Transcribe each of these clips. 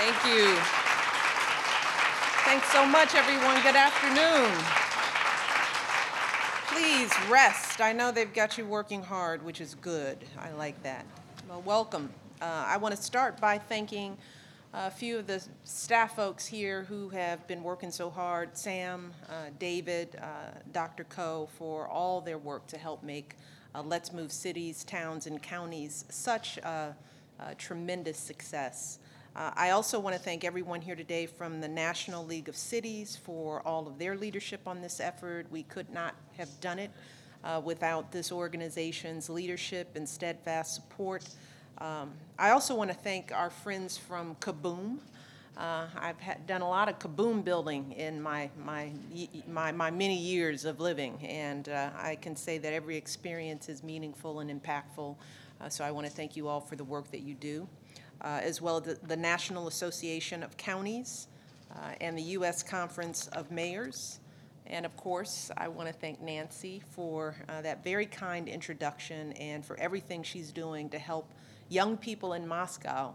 Thank you. Thanks so much, everyone. Good afternoon. Please rest. I know they've got you working hard, which is good. I like that. Well, welcome. I want to start by thanking a few of the staff folks here who have been working so hard, Sam, David, Dr. Coe, for all their work to help make Let's Move Cities, Towns, and Counties such a tremendous success. I also want to thank everyone here today from the National League of Cities for all of their leadership on this effort. We could not have done it without this organization's leadership and steadfast support. I also want to thank our friends from Kaboom. I've done a lot of Kaboom building in my many years of living, and I can say that every experience is meaningful and impactful. So I want to thank you all for the work that you do, as well as the National Association of Counties and the U.S. Conference of Mayors. And of course, I want to thank Nancy for that very kind introduction and for everything she's doing to help young people in Moscow,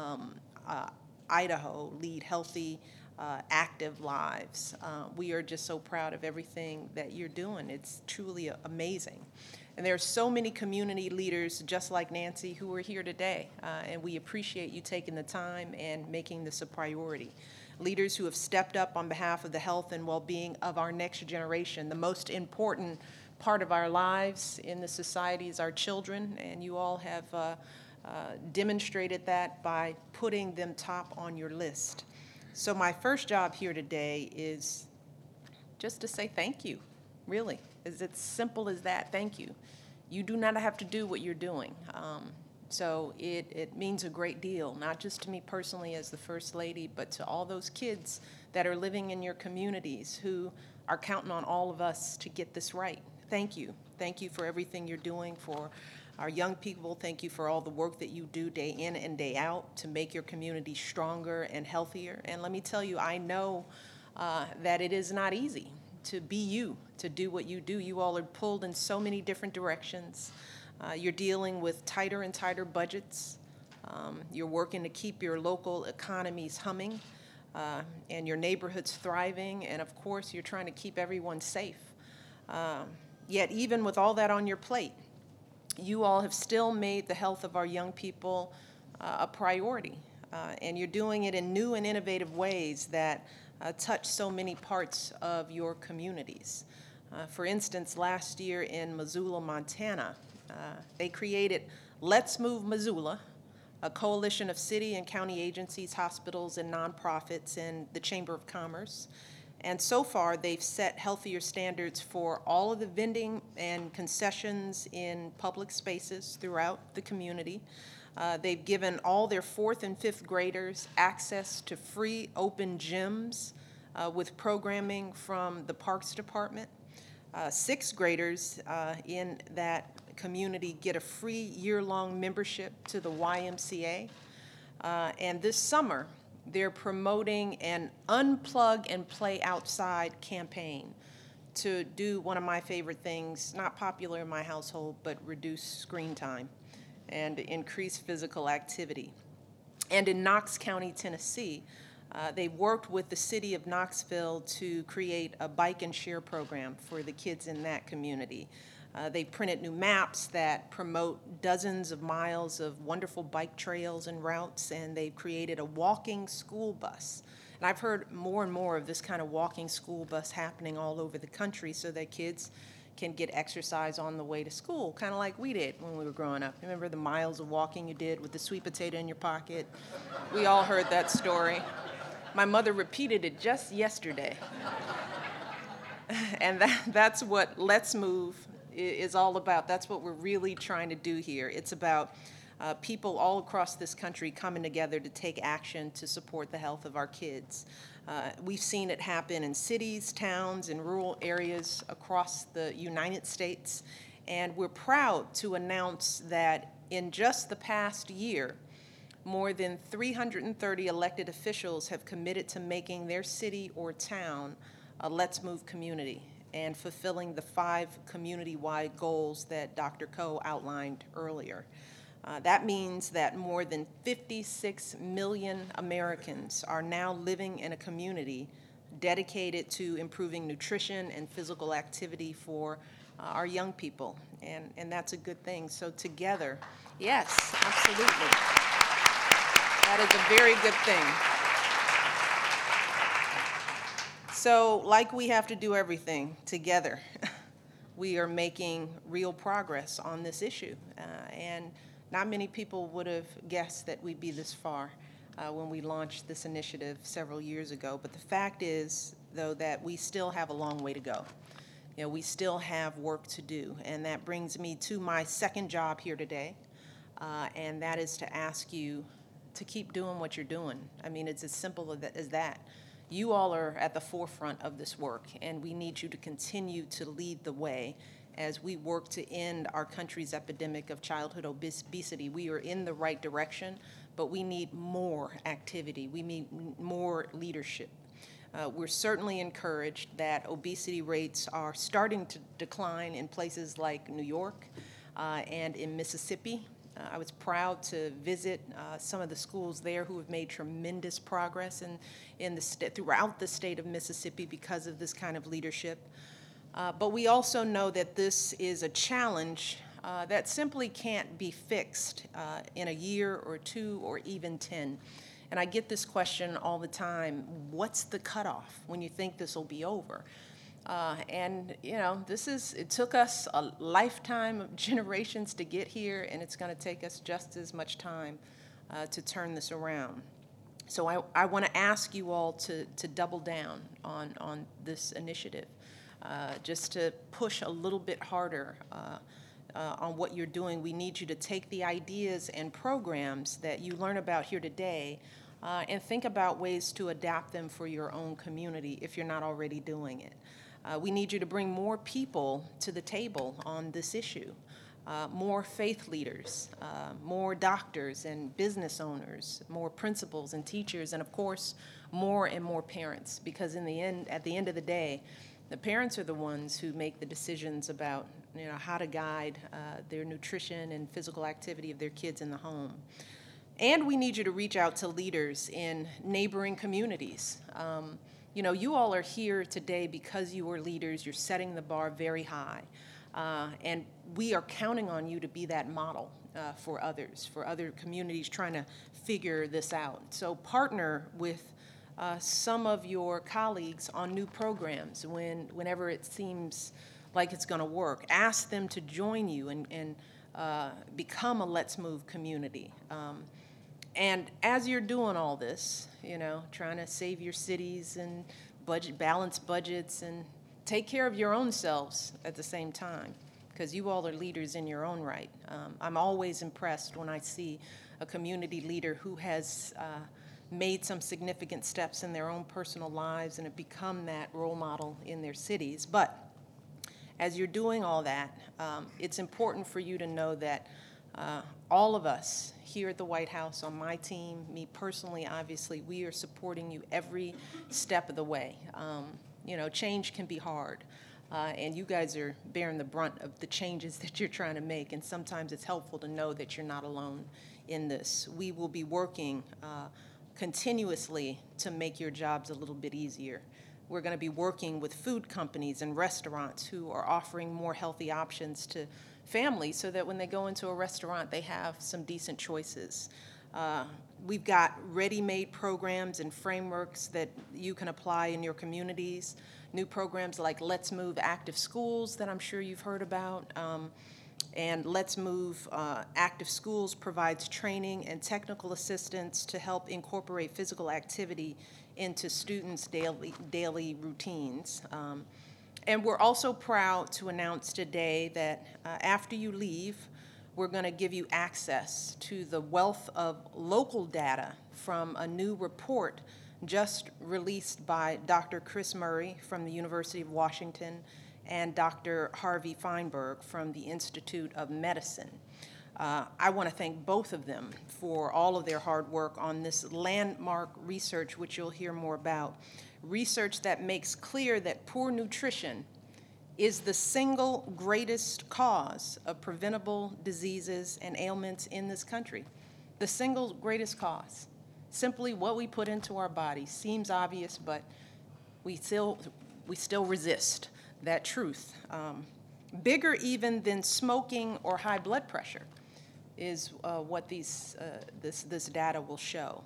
Idaho, lead healthy, active lives. We are just so proud of everything that you're doing. It's truly amazing. And there are so many community leaders just like Nancy who are here today, and we appreciate you taking the time and making this a priority. Leaders who have stepped up on behalf of the health and well-being of our next generation. The most important part of our lives in the society is our children, and you all have demonstrated that by putting them top on your list. So my first job here today is just to say thank you, really. It's as simple as that, thank you. You do not have to do what you're doing. So it means a great deal, not just to me personally as the First Lady, but to all those kids that are living in your communities who are counting on all of us to get this right. Thank you. Thank you for everything you're doing for our young people. Thank you for all the work that you do day in and day out to make your community stronger and healthier. And let me tell you, I know that it is not easy to be you, to do what you do. You all are pulled in so many different directions. You're dealing with tighter and tighter budgets. You're working to keep your local economies humming and your neighborhoods thriving. And of course, you're trying to keep everyone safe. Yet even with all that on your plate, you all have still made the health of our young people a priority. And you're doing it in new and innovative ways that touch so many parts of your communities. For instance, last year in Missoula, Montana, they created Let's Move Missoula, a coalition of city and county agencies, hospitals, and nonprofits, and the Chamber of Commerce. And so far, they've set healthier standards for all of the vending and concessions in public spaces throughout the community. They've given all their 4th and 5th graders access to free open gyms with programming from the Parks Department. 6th graders in that community get a free year-long membership to the YMCA. And this summer, they're promoting an Unplug and Play Outside campaign to do one of my favorite things, not popular in my household, but reduce screen time and increase physical activity. And in Knox County, Tennessee, they worked with the city of Knoxville to create a bike and share program for the kids in that community. They printed new maps that promote dozens of miles of wonderful bike trails and routes, and they've created a walking school bus. And I've heard more and more of this kind of walking school bus happening all over the country so that kids can get exercise on the way to school, kind of like we did when we were growing up. Remember the miles of walking you did with the sweet potato in your pocket? We all heard that story. My mother repeated it just yesterday. And that's what Let's Move is all about. That's what we're really trying to do here. It's about people all across this country coming together to take action to support the health of our kids. We've seen it happen in cities, towns, and rural areas across the United States, and we're proud to announce that in just the past year, more than 330 elected officials have committed to making their city or town a Let's Move community and fulfilling the 5 community-wide goals that Dr. Coe outlined earlier. That means that more than 56 million Americans are now living in a community dedicated to improving nutrition and physical activity for our young people, and that's a good thing. So together, yes, absolutely. That is a very good thing. So like we have to do everything together, we are making real progress on this issue. And not many people would have guessed that we'd be this far when we launched this initiative several years ago. But the fact is, though, that we still have a long way to go. You know, we still have work to do. And that brings me to my second job here today, and that is to ask you to keep doing what you're doing. I mean, it's as simple as that. You all are at the forefront of this work, and we need you to continue to lead the way as we work to end our country's epidemic of childhood obesity. We are in the right direction, but we need more activity. We need more leadership. We're certainly encouraged that obesity rates are starting to decline in places like New York and in Mississippi. I was proud to visit some of the schools there who have made tremendous progress throughout the state of Mississippi because of this kind of leadership. But we also know that this is a challenge that simply can't be fixed in a year or two or even 10. And I get this question all the time: what's the cutoff when you think this will be over? And you know, it took us a lifetime of generations to get here, and it's going to take us just as much time to turn this around. So I want to ask you all to double down on this initiative, just to push a little bit harder on what you're doing. We need you to take the ideas and programs that you learn about here today and think about ways to adapt them for your own community if you're not already doing it. We need you to bring more people to the table on this issue, more faith leaders, more doctors and business owners, more principals and teachers, and of course, more and more parents, because at the end of the day, the parents are the ones who make the decisions about how to guide their nutrition and physical activity of their kids in the home. And we need you to reach out to leaders in neighboring communities. You all are here today because you are leaders. You're setting the bar very high. And we are counting on you to be that model for others, for other communities trying to figure this out. So partner with some of your colleagues on new programs whenever it seems like it's going to work. Ask them to join you and become a Let's Move community. And as you're doing all this, trying to save your cities and balance budgets and take care of your own selves at the same time, because you all are leaders in your own right. I'm always impressed when I see a community leader who has made some significant steps in their own personal lives and have become that role model in their cities. But as you're doing all that, it's important for you to know that all of us here at the White House, on my team, me personally, obviously, we are supporting you every step of the way. Change can be hard, and you guys are bearing the brunt of the changes that you're trying to make, and sometimes it's helpful to know that you're not alone in this. We will be working continuously to make your jobs a little bit easier. We're going to be working with food companies and restaurants who are offering more healthy options to families so that when they go into a restaurant, they have some decent choices. We've got ready-made programs and frameworks that you can apply in your communities. New programs like Let's Move Active Schools that I'm sure you've heard about. And Let's Move Active Schools provides training and technical assistance to help incorporate physical activity into students' daily routines. And we're also proud to announce today that after you leave, we're going to give you access to the wealth of local data from a new report just released by Dr. Chris Murray from the University of Washington and Dr. Harvey Feinberg from the Institute of Medicine. I want to thank both of them for all of their hard work on this landmark research, which you'll hear more about. Research that makes clear that poor nutrition is the single greatest cause of preventable diseases and ailments in this country. The single greatest cause. Simply what we put into our bodies seems obvious, but we still resist that truth. Bigger even than smoking or high blood pressure is what this data will show.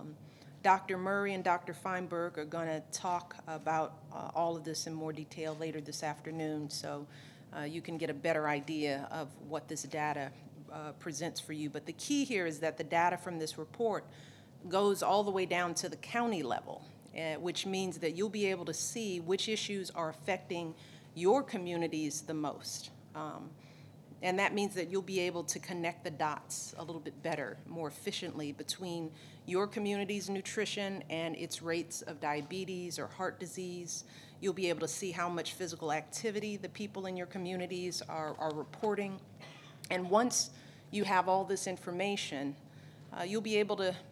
Dr. Murray and Dr. Feinberg are going to talk about all of this in more detail later this afternoon, so you can get a better idea of what this data presents for you. But the key here is that the data from this report goes all the way down to the county level, which means that you'll be able to see which issues are affecting your communities the most. And that means that you'll be able to connect the dots a little bit better, more efficiently between your community's nutrition and its rates of diabetes or heart disease. You'll be able to see how much physical activity the people in your communities are reporting. And once you have all this information, you'll be able to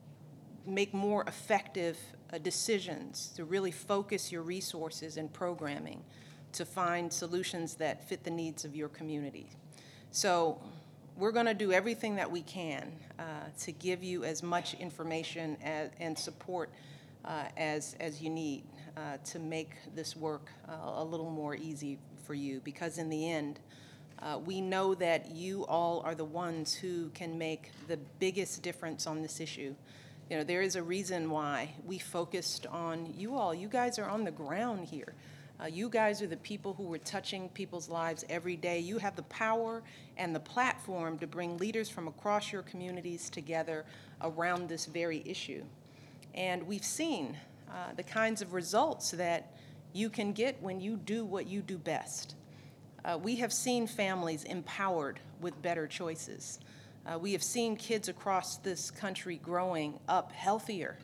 make more effective decisions, to really focus your resources and programming to find solutions that fit the needs of your community. So we're going to do everything that we can to give you as much information and support as you need to make this work a little more easy for you, because in the end, we know that you all are the ones who can make the biggest difference on this issue. You know, there is a reason why we focused on you all. You guys are on the ground here. You guys are the people who are touching people's lives every day. You have the power and the platform to bring leaders from across your communities together around this very issue. And we've seen the kinds of results that you can get when you do what you do best. We have seen families empowered with better choices. We have seen kids across this country growing up healthier.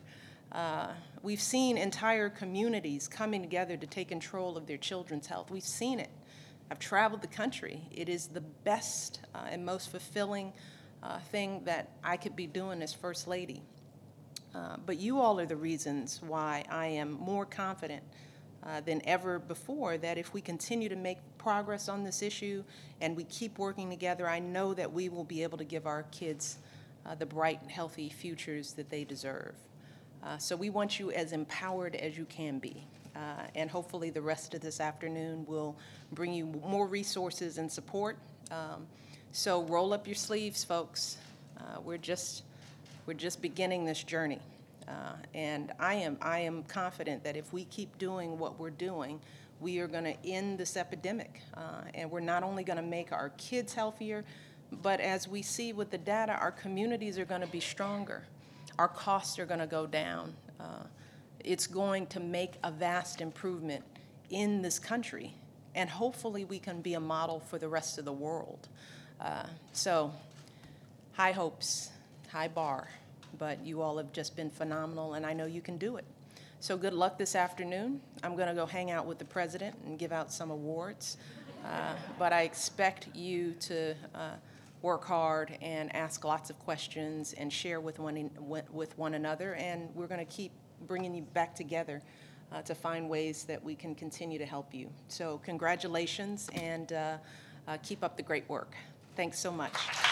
We've seen entire communities coming together to take control of their children's health. We've seen it. I've traveled the country. It is the best and most fulfilling thing that I could be doing as First Lady. But you all are the reasons why I am more confident than ever before that if we continue to make progress on this issue and we keep working together, I know that we will be able to give our kids the bright and healthy futures that they deserve. So we want you as empowered as you can be. And hopefully the rest of this afternoon will bring you more resources and support. So roll up your sleeves, folks. We're just beginning this journey. And I am confident that if we keep doing what we're doing, we are going to end this epidemic. And we're not only going to make our kids healthier, but as we see with the data, our communities are going to be stronger. Our costs are going to go down. It's going to make a vast improvement in this country. And hopefully we can be a model for the rest of the world. So high hopes, high bar. But you all have just been phenomenal, and I know you can do it. So good luck this afternoon. I'm going to go hang out with the president and give out some awards. But I expect you to work hard and ask lots of questions and share with one another, and we're going to keep bringing you back together to find ways that we can continue to help you. So congratulations, and keep up the great work. Thanks so much.